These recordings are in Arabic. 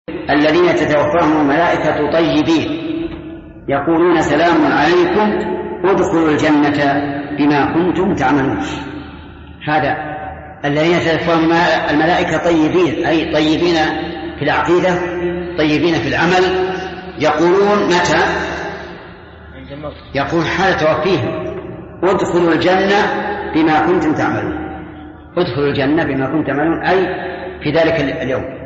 الذين تتوفاهم الملائكة طيبين يقولون سلام عليكم ادخلوا الجنة بما كنتم تعملون. هذا الذين تتوفاهم الملائكة طيبين، أي طيبين في العقيدة، طيبين في العمل. يقولون متى؟ يقول حال توفيهم ادخلوا الجنة بما كنتم تعملون، ادخلوا الجنة بما كنتم تعملون، أي في ذلك اليوم.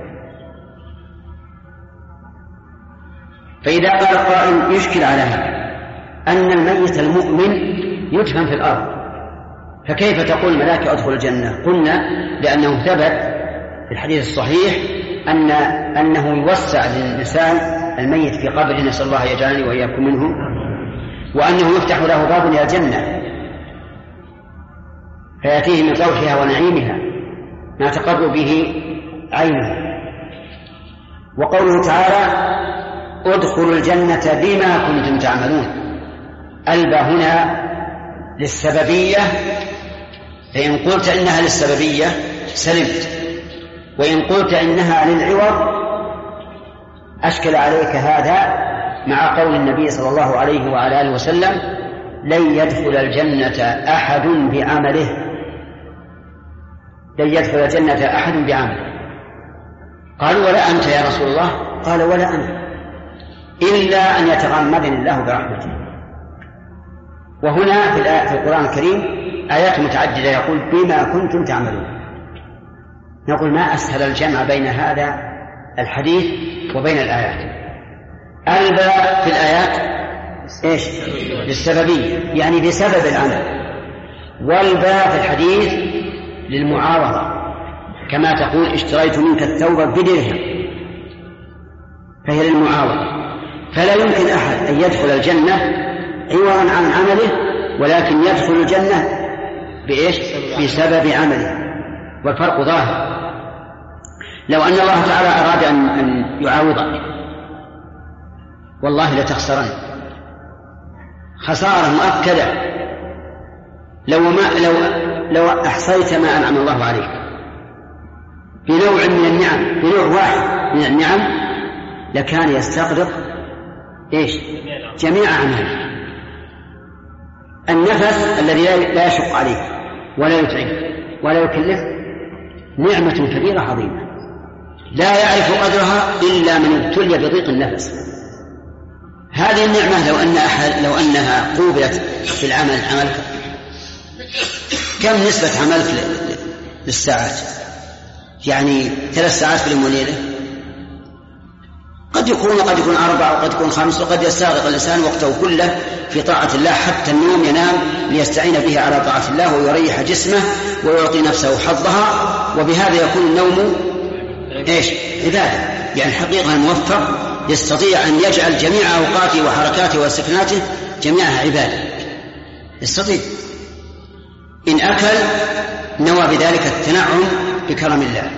فإذا قال قائل يشكل على هذا أن الميت المؤمن يدفن في الأرض، فكيف تقول الملائكة ادخلوا الجنة؟ قلنا لأنه ثبت في الحديث الصحيح أنه يوسع للإنسان الميت في قبره، نسأل الله يجعلني وإياكم منه، وأنه يفتح له باب إلى الجنة فيأتيه من روحها ونعيمها ما تقر به عينه. وقوله تعالى ادخلوا الجنة بما كنتم تعملون، البا هنا للسببية، فإن قلت إنها للسببية سلمت، وإن قلت إنها للعوض أشكل عليك هذا مع قول النبي صلى الله عليه وعلى آله وسلم لن يدخل الجنة أحد بعمله، لن يدخل الجنة أحد بعمله. قالوا ولا أنت يا رسول الله؟ قال ولا أنا، إلا أن يتغمدني الله برحمته. وهنا في القرآن الكريم آيات متعددة يقول بما كنتم تعملون. نقول ما أسهل الجمع بين هذا الحديث وبين الآيات. الباء في الآيات إيش؟ للسببية، يعني بسبب العمل، والباء في الحديث للمعاوضة، كما تقول اشتريت منك الثوب بدرهم، فهي للمعاوضة. فلا يمكن أحد أن يدخل الجنة عوضا عن عمله، ولكن يدخل الجنة بإيش؟ بسبب عمله، والفرق ظاهر. لو أن الله تعالى أراد أن يعاوضك والله لتخسرن خسارة مؤكدة لو أحصيت ما أنعم الله عليك بنوع من النعم، بنوع واحد من النعم، لكان يستغرق إيش؟ جميع أعماله. النفس الذي لا يشق عليه ولا يتعب ولا يكلف نعمة كبيرة عظيمة لا يعرف قدرها إلا من ابتلي بضيق النفس. هذه النعمة لو أنها قوبلت في العمل، عملك كم نسبة عملك للساعات؟ يعني 3 ساعات في اليوم وليلة، قد يكون 4 وقد يكون 5، وقد يستغرق الإنسان وقته كله في طاعة الله، حتى النوم ينام ليستعين به على طاعة الله ويريح جسمه ويعطي نفسه حظها، وبهذا يكون النوم إيش؟ عبادة. يعني حقيقة الموفق يستطيع أن يجعل جميع أوقاته وحركاته وسكناته جميعها عبادة، يستطيع. إن أكل نوى بذلك التنعم بكرم الله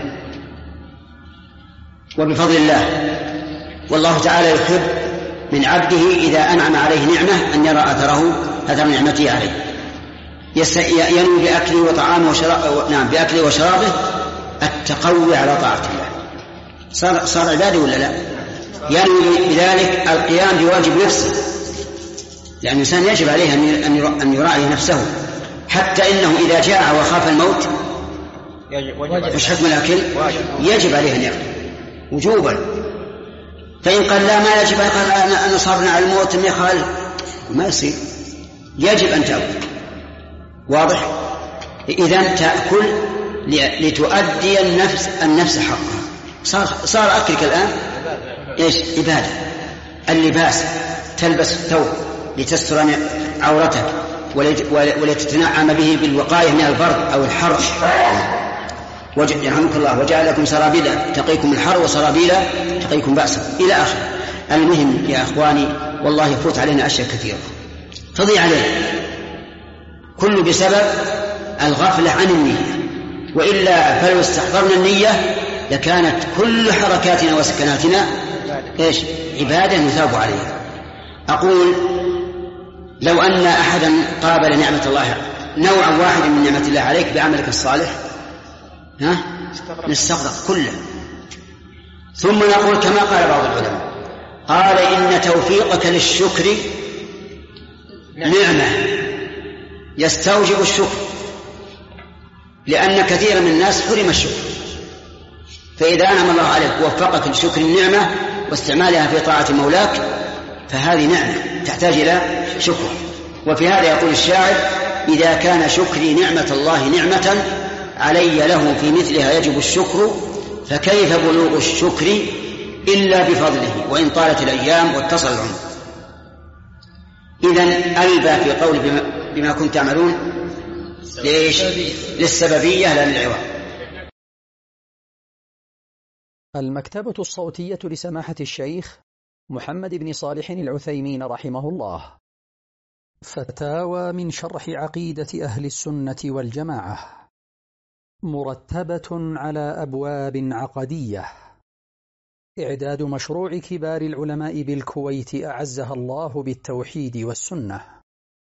وبفضل الله. والله تعالى يحب من عبده إذا أنعم عليه نعمة أن يرى أثر نعمته عليه، ينوي بأكله وطعامه بأكله وشرابه التقوي على طاعة الله، صار عبادة ولا لا؟ ينوي بذلك القيام بواجب نفسه، لأن الإنسان يجب عليه أن يراعي نفسه، حتى إنه إذا جاع وخاف الموت مش حكم الأكل يجب عليه أن يأكل وجوبا. فإن قال لا ما يجب، قال أنا صابنا على الموت ما يخالف، ما يصير، يجب أن تأكل. واضح؟ إذن تأكل لتؤدي النفس حقها. صار أكلك الآن إيش؟ عبادة. اللباس، تلبس الثوب لتستر عورتك ولتتنعم به بالوقاية من البرد أو الحر، يرحمك الله، وجعل لكم سرابيل تقيكم الحر وسرابيل تقيكم بأسا إلى آخر. المهم يا أخواني والله يفوت علينا أشياء كثيرة تضيع علينا، كل بسبب الغفلة عن النية، وإلا فلو استحضرنا النية لكانت كل حركاتنا وسكناتنا إيش؟ عبادة نثاب عليها. أقول لو أن أحدا قابل نعمة الله، نوع واحد من نعمة الله عليك بعملك الصالح، نستغرق كله، ثم نقول كما قال بعض العلماء، قال إن توفيقك للشكر نعمة يستوجب الشكر، لأن كثيرا من الناس حرم الشكر، فإذا أنعم الله عليك ووفقك لشكر النعمة واستعمالها في طاعة مولاك فهذه نعمة تحتاج إلى شكر. وفي هذا يقول الشاعر: إذا كان شكري نعمة الله نعمة علي له في مثلها يجب الشكر، فكيف بلوغ الشكر إلا بفضله وإن طالت الأيام واتصل العمر. إذن ألبى في قول بما كنت تعملون ليش؟ للسببية لا للعوض. المكتبة الصوتية لسماحة الشيخ محمد بن صالح العثيمين رحمه الله. فتاوى من شرح عقيدة أهل السنة والجماعة، مرتبة على أبواب عقدية. إعداد مشروع كبار العلماء بالكويت أعزها الله بالتوحيد والسنة.